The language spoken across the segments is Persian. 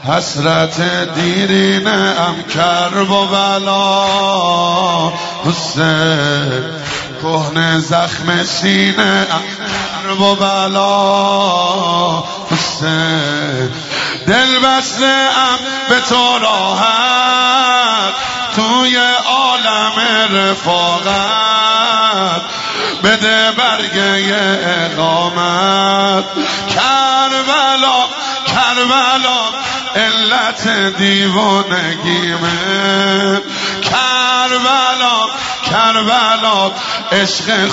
حسرت دیرینه ام کرب و بلا حسین کهنه زخم سینه ام کرب و بلا حسین دل بسته ام به تو راحت توی عالم رفاقت بده برگه اقامت کربلا کربلا علت دیوانگیمه کربلا کربلا عشق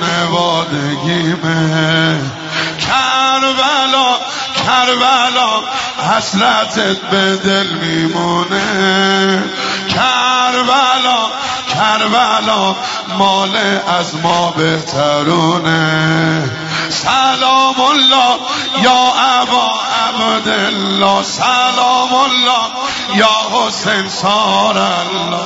خونوادگیمه کربلا کربلا حسرتت به دل میمونه کربلا کربلا مال از ما بهترونه سلام الله یا ابا عبدالله سلام الله یا حسین سار الله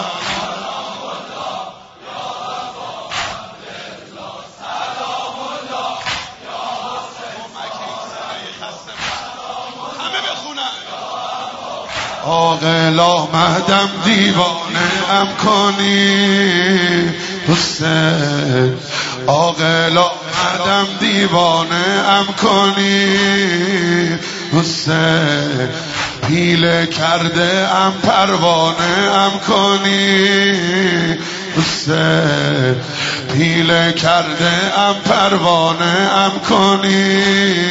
عاقل آمدم دیوانه ام کنی حسین عاقل آمدم دیوانه ام کنی حسین پیله کرده ام پروانه ام کنی حسین پیله کرده ام پروانه ام کنی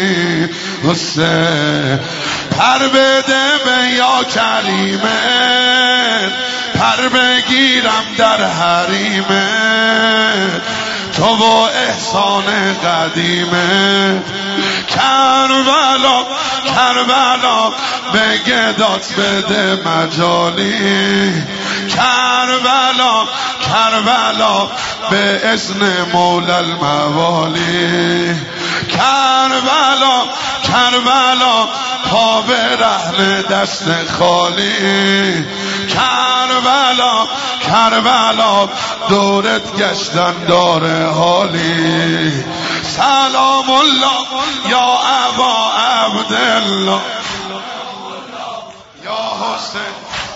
حسین پر بده به یا کریمه پر بگیرم در حریمه تو و احسان قدیمه کربلا کربلا به گدات بده مجالی کربلا کربلا به اذن مولا الموالی کربلا کربلا پا به رهن دست خالی کربلا کربلا دورت گشتن دار حالی سلام الله یا ابا عبدالله یا حسین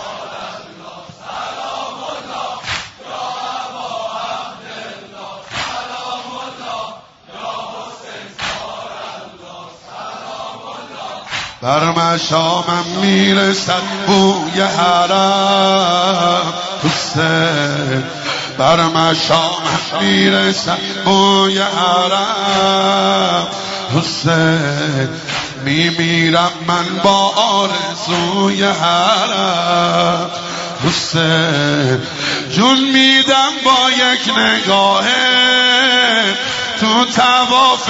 بر مشامم میرسد بوی حرم حسین بر مشامم میرسد بوی حرم حسین میمیرم من با آرزوی حرم حسین جون میدم با یک نگاهه تو طواف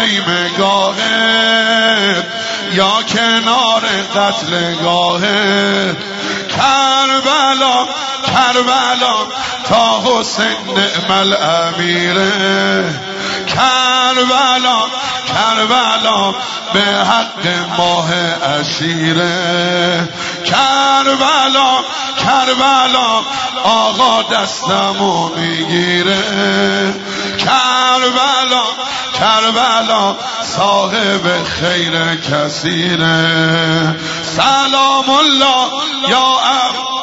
خیمگاهه یا کنار قتلگاهه کربلا کربلا تا حسین نعم الامیره کربلا کربلا به حق ماه عشیره کربلا کربلا آقا دستمو میگیره کربلا کربلا صاحب خیر کثیره سلام الله یا ابا